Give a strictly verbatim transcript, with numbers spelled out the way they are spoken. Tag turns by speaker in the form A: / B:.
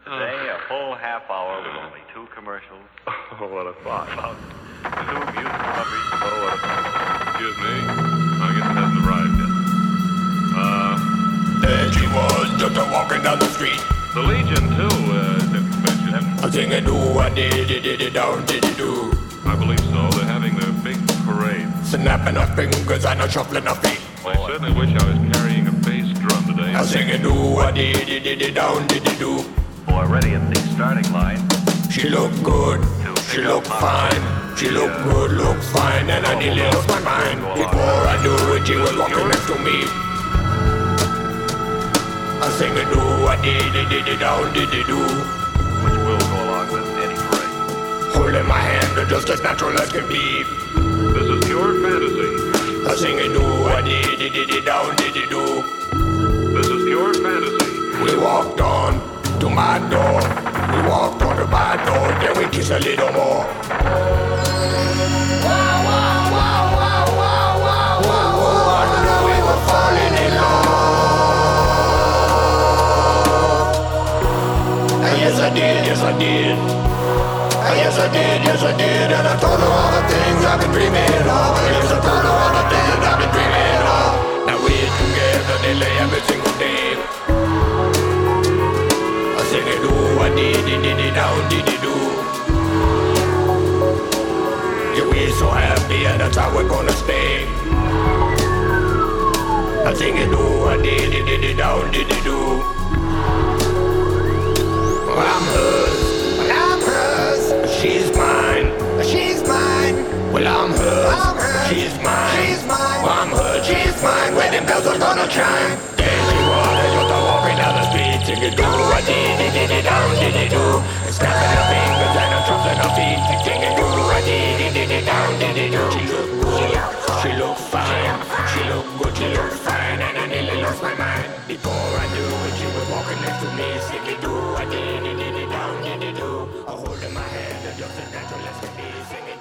A: Today, a full half hour with only two commercials.
B: Oh, what a thought.
A: About two music lovers.
B: Oh, what a thought. Excuse me. I guess it hasn't arrived yet. Uh,
C: There she was, just a walking down the street.
B: the Legion, too, uh, didn't mention it.
C: I sing and do, I did it, did it, down, did it do.
B: I believe so. They're having their big parade.
C: Snapping her fingers and a shuffling her feet.
B: I certainly wish I was carrying a bass drum today.
C: I sing and do, I did it, did it, down, did it do.
A: Already at the starting line.
C: She looked good, she looked fine. She looked good, looked fine, and I nearly lost my mind. Before I knew it, she was walking next to me. I sing and do, I did it, did it, down, did it do.
A: Which will go along with any parade.
C: Holding my hand, just as natural as can be.
B: This is pure fantasy.
C: I sing and do, I did it, did it, down, did it do.
B: This is pure fantasy.
C: We walked on to my door. We walked on to my door, then we kissed a little more. Wow, wow, wow, wow, wow, wow, wow, wow. I knew we were falling in love. And yes, I did, yes, I did. And yes, I did, yes, I did. And I told her all the things I've been dreaming of. And yes, I told her all the things I've been dreaming of. Now we're together, they lay every single day. I sing it, do, I did it, did it, down, did it, do. Yeah, we're so happy and that's how we're gonna stay. I sing it, do, I did it, did it, down, did it, do. Well, I'm hers, well, I'm hers. She's mine, she's mine. Well, I'm hers, I'm hers. She's mine, she's mine. Well, I'm hers, she's mine. Wedding bells are gonna chime. There she was, just a walking down the street, singing, do, I did it, did it, down, did it, do. And snapping her fingers and her trumping her feet, singing, do, I did it, did it, down, did it, do. She looked good, she looked fine, she looked good, she looked fine, and I nearly lost my mind. Before I knew it, she was walking next to me, singing, do, I did it, did it, down, did it, do. Holding my hand, just as natural as can be, singing.